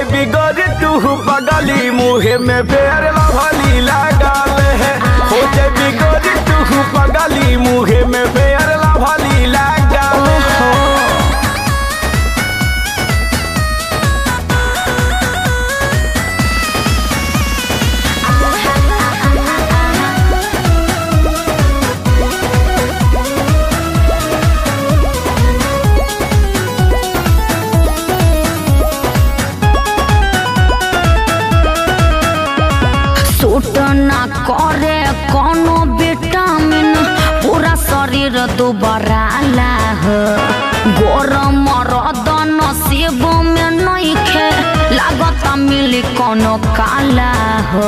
जैबी गोरी तू पगली मुहे में फेर लभली लागल है। हो जैबी गोरी तू पगली मुहे में फेर लभली लागल है। सूट ना करे कोनो विटामिन पूरा शरीर दुबारा हो। गरम मरद नसीब में नइखे लागत मिली कोनो काला हो।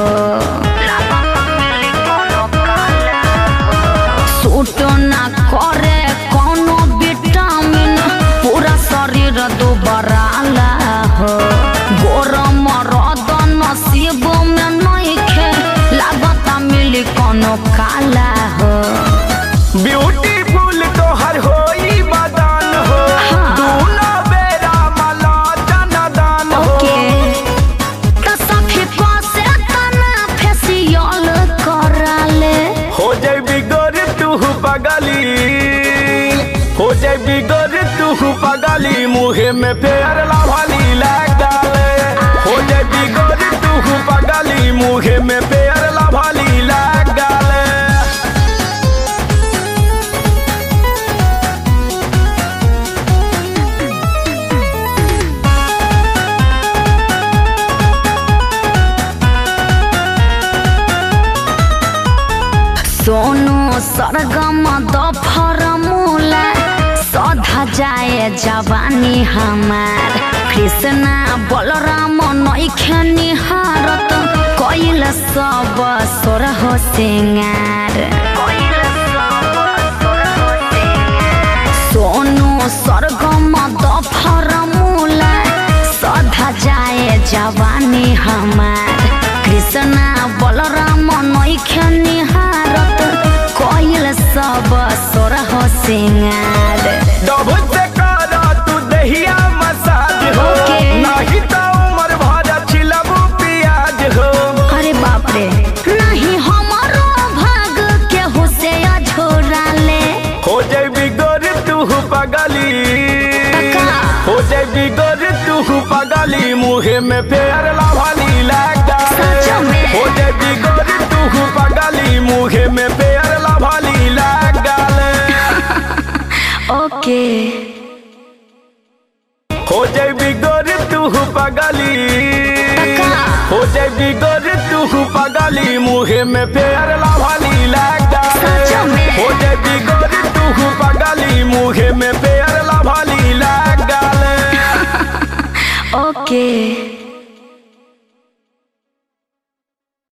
सूट ना करे कोनो विटामिन पूरा शरीर दुबारा हो। गरम मरद नसीब में नइखे लागत मिली कोनो काला हो। ब्यूटीफुल तोहर होई बदन हो। दूना बेरा मला जनादान हो। त सखी पासे तना फेसियल कराले। हो जैबी गोरी तू पगली। हो जैबी गोरी तू पगली मुहे में फेर लभली लागल। हो जैबी गोरी तू पगली मुहे में फेर लभली लागल। सोनू सरगम दफर मूला सधा जाए जवानी हमार। कृष्णा बलराम नइखे निहारत कइल सब सोरह सिंगार। सोनू सरगम दफर मूला सधा जाए जवानी हमार। कृष्णा बलराम नइखे निहारत कइल सब सोरह सिंगार। डब से करा तू दहिया मसाज हो। नहीं तो उम्र भर छिलबू प्याज हो। अरे बाप रे नहीं हमारो भाग के हुसे अझोरा ले। हो जैबी गोरी तू पगली। हो जैबी गोरी तू पगली मुहे में फेर लभली लागल। हो जैबी गोरी तू पगली मुहे में फेर लभली लागल। ओके हो जैबी गोरी तू पगली। हो जैबी गोरी तू पगली मुहे में फेर लभली लागल। हो जैबी गोरी तू पगली मुहे में फेर लभली लागल। ओके।